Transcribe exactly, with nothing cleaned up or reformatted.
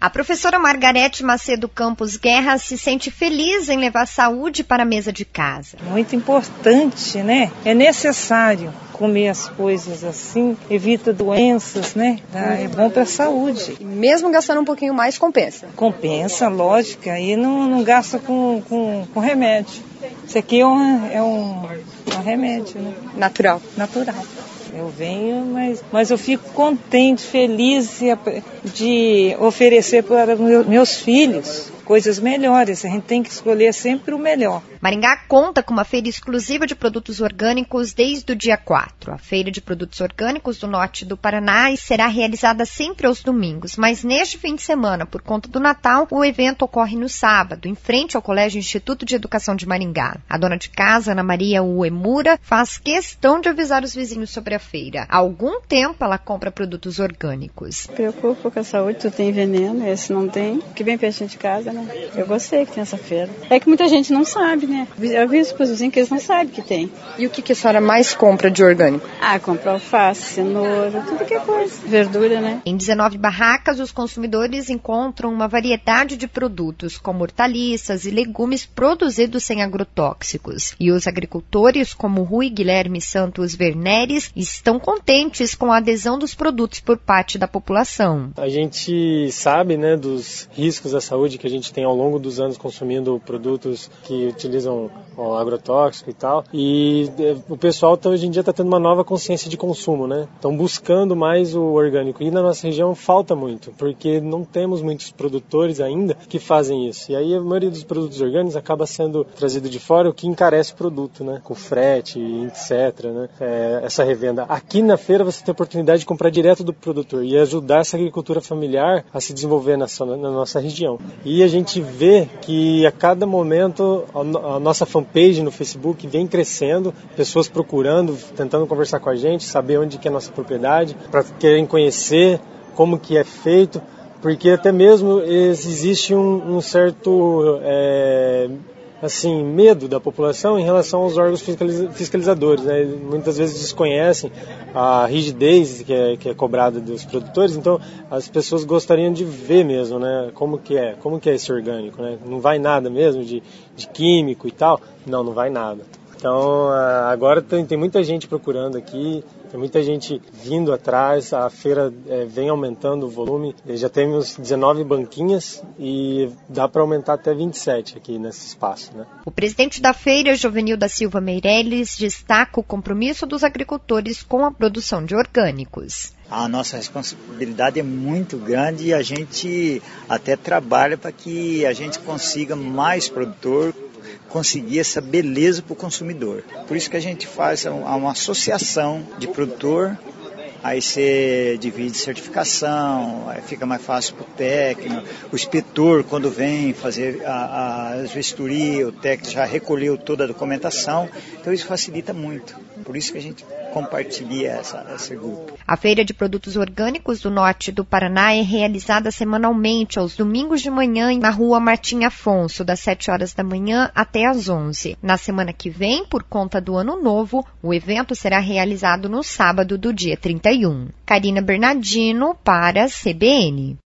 A professora Margarete Macedo Campos Guerra se sente feliz em levar saúde para a mesa de casa. Muito importante, né? É necessário comer as coisas assim, evita doenças, né? É bom para a saúde. Mesmo gastando um pouquinho mais, compensa? Compensa, lógico, aí não, não gasta com, com, com remédio. Isso aqui é um, é um, um remédio, né? Natural. Natural. Eu venho, mas, mas eu fico contente, feliz de oferecer para meus filhos coisas melhores. A gente tem que escolher sempre o melhor. Maringá conta com uma feira exclusiva de produtos orgânicos desde o dia quatro. A Feira de Produtos Orgânicos do Norte do Paraná será realizada sempre aos domingos, mas neste fim de semana, por conta do Natal, o evento ocorre no sábado, em frente ao Colégio Instituto de Educação de Maringá. A dona de casa, Ana Maria Uemura, faz questão de avisar os vizinhos sobre a feira. Há algum tempo ela compra produtos orgânicos. Preocupo com a saúde, tu tem veneno, esse não tem, que vem pertinho de casa, né? Eu gostei que tem essa feira. É que muita gente não sabe, né? Eu aviso para os vizinhos que eles não sabem que tem. E o que, que a senhora mais compra de orgânico? Ah, compra alface, cenoura, tudo que é coisa. Verdura, né? Em dezenove barracas, os consumidores encontram uma variedade de produtos, como hortaliças e legumes produzidos sem agrotóxicos. E os agricultores, como Rui Guilherme Santos Verneres, estão contentes com a adesão dos produtos por parte da população. A gente sabe, né, dos riscos à saúde que a gente tem ao longo dos anos consumindo produtos que utilizam ó, agrotóxico e tal. E é, o pessoal tá, hoje em dia está tendo uma nova consciência de consumo, né? Estão buscando mais o orgânico. E na nossa região falta muito, porque não temos muitos produtores ainda que fazem isso. E aí a maioria dos produtos orgânicos acaba sendo trazido de fora, o que encarece o produto, né? Com frete, etcétera, né? É, essa revenda. Aqui na feira você tem a oportunidade de comprar direto do produtor e ajudar essa agricultura familiar a se desenvolver nessa, na nossa região. E a gente vê que a cada momento a nossa fanpage no Facebook vem crescendo, pessoas procurando, tentando conversar com a gente, saber onde que é a nossa propriedade, para querem conhecer como que é feito, porque até mesmo existe um, um certo é, assim, medo da população em relação aos órgãos fiscalizadores, né? Muitas vezes desconhecem a rigidez que é, que é cobrada dos produtores, então as pessoas gostariam de ver mesmo, né? Como que é, como que é esse orgânico, né? Não vai nada mesmo de, de químico e tal? Não, não vai nada. Então agora tem, tem muita gente procurando aqui, tem muita gente vindo atrás, a feira é, vem aumentando o volume, já temos dezenove banquinhas e dá para aumentar até vinte e sete aqui nesse espaço, né? O presidente da feira, Jovenil da Silva Meirelles, destaca o compromisso dos agricultores com a produção de orgânicos. A nossa responsabilidade é muito grande e a gente até trabalha para que a gente consiga mais produtor, conseguir essa beleza para o consumidor. Por isso que a gente faz uma associação de produtor, aí você divide certificação, aí fica mais fácil para o técnico, o inspetor quando vem fazer as vistorias, o técnico já recolheu toda a documentação, então isso facilita muito. Por isso que a gente compartilha essa, esse grupo. A Feira de Produtos Orgânicos do Norte do Paraná é realizada semanalmente aos domingos de manhã na Rua Martim Afonso, das sete horas da manhã até às onze. Na semana que vem, por conta do Ano Novo, o evento será realizado no sábado do dia trinta e um. Karina Bernardino para a C B N.